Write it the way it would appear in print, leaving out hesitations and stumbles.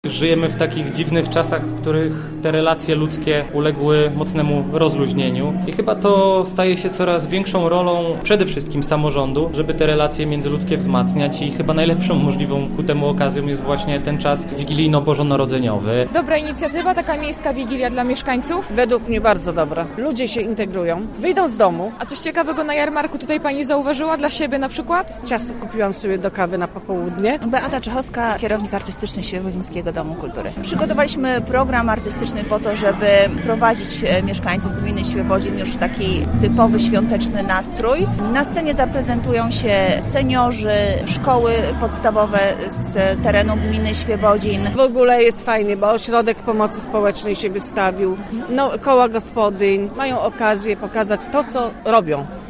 Żyjemy w takich dziwnych czasach, w których te relacje ludzkie uległy mocnemu rozluźnieniu i chyba to staje się coraz większą rolą przede wszystkim samorządu, żeby te relacje międzyludzkie wzmacniać i chyba najlepszą możliwą ku temu okazją jest właśnie ten czas wigilijno-bożonarodzeniowy. Dobra inicjatywa, taka miejska wigilia dla mieszkańców? Według mnie bardzo dobra. Ludzie się integrują, wyjdą z domu. A coś ciekawego na jarmarku tutaj pani zauważyła dla siebie na przykład? Ciasto kupiłam sobie do kawy na popołudnie. Beata Czechowska, kierownik artystyczny Świebodzińskiego Domu Kultury. Przygotowaliśmy program artystyczny po to, żeby prowadzić mieszkańców gminy Świebodzin już w taki typowy świąteczny nastrój. Na scenie zaprezentują się seniorzy, szkoły podstawowe z terenu gminy Świebodzin. W ogóle jest fajnie, bo Ośrodek Pomocy Społecznej się wystawił, koła gospodyń mają okazję pokazać to, co robią.